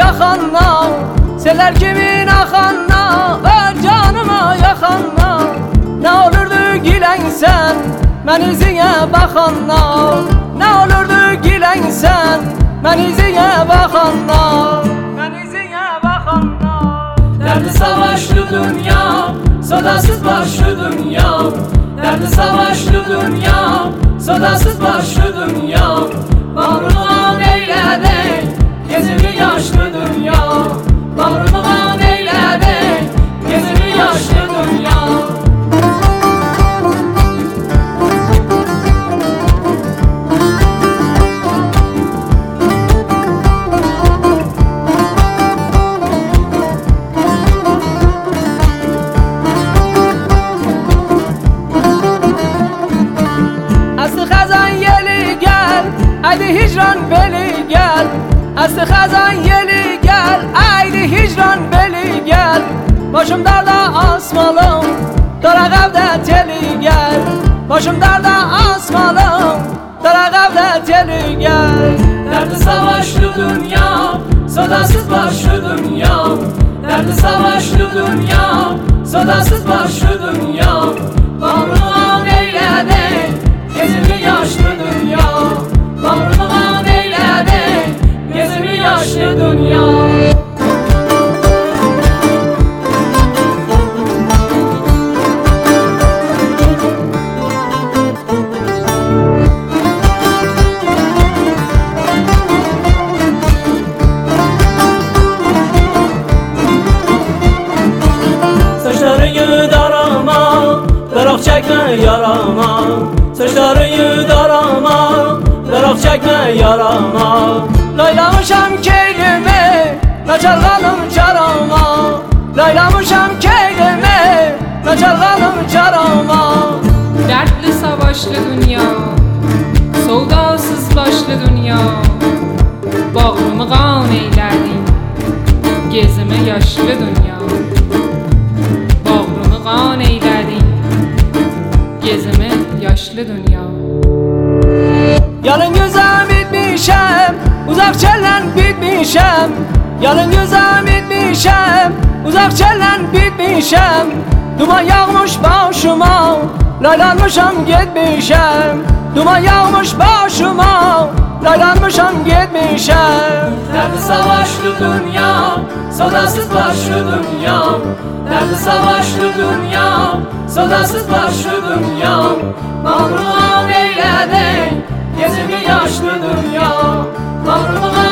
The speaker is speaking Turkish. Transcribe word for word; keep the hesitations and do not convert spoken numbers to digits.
yaxanla, seller kimin axanla, ver canıma yaxanla. Ne olurdu gülensen, mən izine baxanla. Ne olurdu gülensen, mən izine baxanla. Mən izine baxanla. Derdi savaşlı dünya, sodasız başlı dünya. Derdi savaşlı dünya, sodasız başlı dünya. Bağrıma eyledin, gezimi yaşlı dünya. Bağrıma eyledin, gezimi yaşlı dünya. Aydı hicran beli gel, aslı xazan yeli gel. Aydı hicran beli gel, başım darda asmalım, darağavda teli gel. Başım darda asmalım, darağavda teli gel. Derdi savaşlı dünya, sodasız başlı dünya. Derdi savaşlı dünya, sodasız başlı dünya. Bağrıma eyledin, gezimi yaşlı dünya. Bağrıma eyledin, gezimi yaşlı dünya. Saçlarını darama, daraq çekme yarama. Saçlarını darama, daraq çekme yarama. Laylamışam keylimi, naçarlanım carama. Laylamışam keylimi, naçarlanım carama. Dertli savaşlı dünya, soldasız başlı dünya. Bağrımı qan eylədin, gezimi yaşlı dünya. Bağrımı qan eylədin, gezimi yaşlı dünya. Yalın gözəm bitmişəm, uzaq çələn bitmişəm. Yalın gözəm bitmişəm, uzaq çələn bitmişəm. Duman yağmış başıma, laylanmışam getmişəm. Duman yağmış başıma, laylanmışam getmişəm. Derdi savaşlı dünya, sodasız başlı dünya. Derdi savaşlı dünya, sodasız başlı dünya. Bağrıma eyledin, gezimi yaşlı dünya. Bağrıma